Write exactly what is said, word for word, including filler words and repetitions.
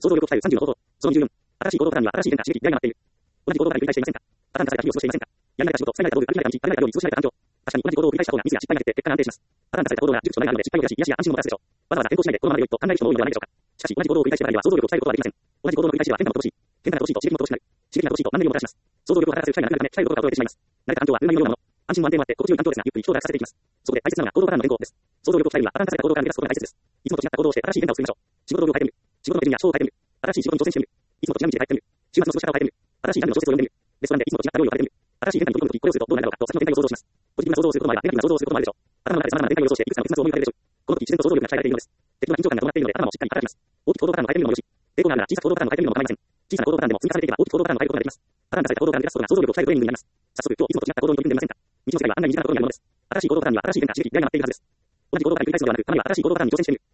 想像力を鍛えるさんじゅうの方法。そのにじゅうよん。新しい行動パターンには新しい変化、刺激、出会いが待っている。同じ行動パターンに繰り返していませんか？パターンがされた日を過ごしていませんか？やり慣れた仕事、最慣れた道具、限られた道、限られた量に通し慣れた環境。確かに同じ行動を繰り返した方がミスや失敗が減って結果が安定します。パターン化された行動が熟知と慣れがあるので失敗を減らし、癒しや安心をもたらすでしょう。わざわざ転倒しないでこのままで良いと考える人も多いのではないでしょうか。しかし、同じ行動を繰り返している場合には想像力を鍛えることはできません。同じ行動の繰り返しでは変化も乏しい。変化が乏しいと刺激も乏しくなる。刺激が乏しいとマンネリももたらします。想像力を働かせる機会がなくなるため、鍛えることが衰えてしまいます。慣れた環境は運命のようなもの。安心も安定もあって心地よい環境ですが、ゆっくり人を脱させていきます。そこで大切なのが行動パターンの変更です。想像力を鍛えるにはパターン化された行動から抜け出すことが大切です。いつもと違った行動をして新しい変化を作りましょう。仕事道具を変えてみる。仕事の手順や章を変えてみる。新しい仕事に挑戦してみる。いつもと違う道で変えてみる。週末の過ごし方を変えてみる。新しいジャンルの小説を読んでみる。レストランでいつもと違った料理を食べてみる。新しい変化に取り組むとき、これをするとどうなるのかと先の展開を想像します。ポジティブな想像をすることもあれば、ネガティブな想像をすることもあるでしょう。頭の中で様々な展開を予想して、いくつかの結末を思い浮かべるでしょう。この時、自然と想像力が鍛えられているのです。適度な緊張感が伴っているので、頭もしっかり働きます。大きく行動パターンを変えてみるのもよし。抵抗があるなら小さく行動パターンを変えてみるのも構いません。小さな行動パターンでも積み重ねていけば大きく行動パターンを変えることができます。パターン化された行動から抜け出すことが想像力を鍛えるトレーニングになります。早速、今日いつもと違った行動に取り組んでみませんか？道の世界は案外身近なところにあるものです。新しい行動パターンには新しい変化、刺激、出会いが待っているはずです。同じ行動パターンに繰り返すのではなく、たまには新しい行動パターンに挑戦してみる。